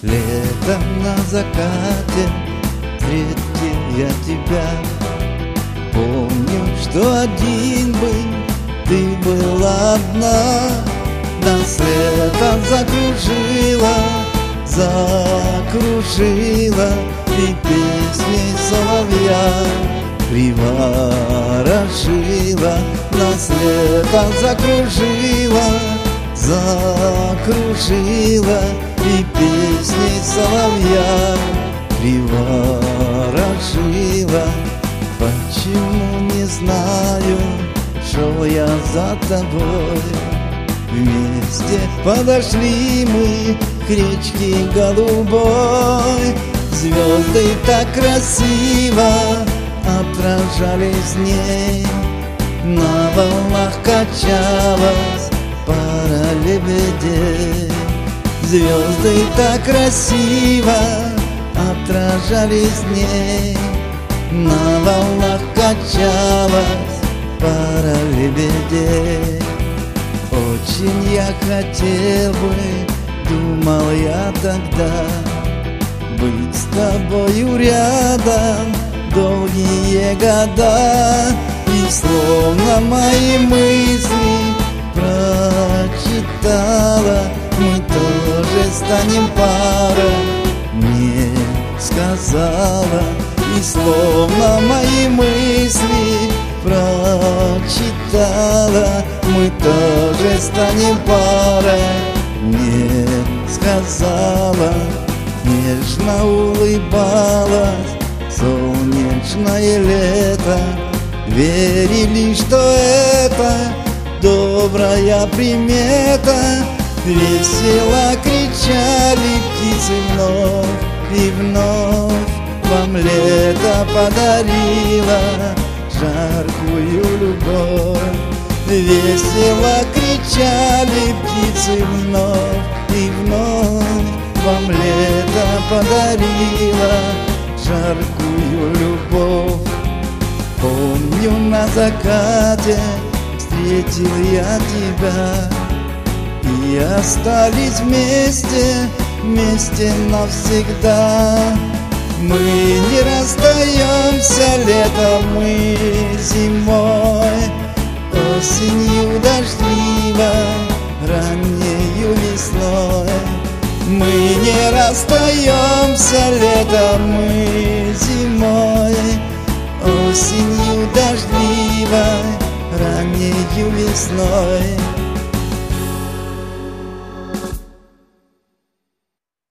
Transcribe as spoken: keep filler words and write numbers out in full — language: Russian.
Летом на закате встретил я тебя. Помню, что один был, ты была одна. Нас лето закружило, закружило, и песней соловья приворожила. Нас лето закружило, закружило, и песней соловья приворожила. Почему, не знаю, шел я за тобой. Вместе подошли мы к речке голубой. Звезды так красиво отражались в ней. На волнах качалась пара лебедей. Звезды так красиво отражались в ней. На волнах качалась пара лебедей. Очень я хотел бы, думал я тогда, быть с тобою рядом долгие года. И словно мои мысли прочитала, мы тоже станем парой, мне сказала. И словно мои мысли прочитала, мы тоже станем парой, мне сказала. Нежно улыбалась солнечное лето. Верили, что это добрая примета. Весело кричали птицы вновь и вновь. Вам лето подарило жаркую любовь. Весело кричали птицы вновь и вновь. Вам лето подарило жаркую любовь. Помню, на закате встретил я тебя, и остались вместе, вместе навсегда. Мы не расстаемся летом, мы зимой, осенью дождливой, раннею весной. Мы не расстаемся летом, мы зимой, осенью дождливой, раннею весной.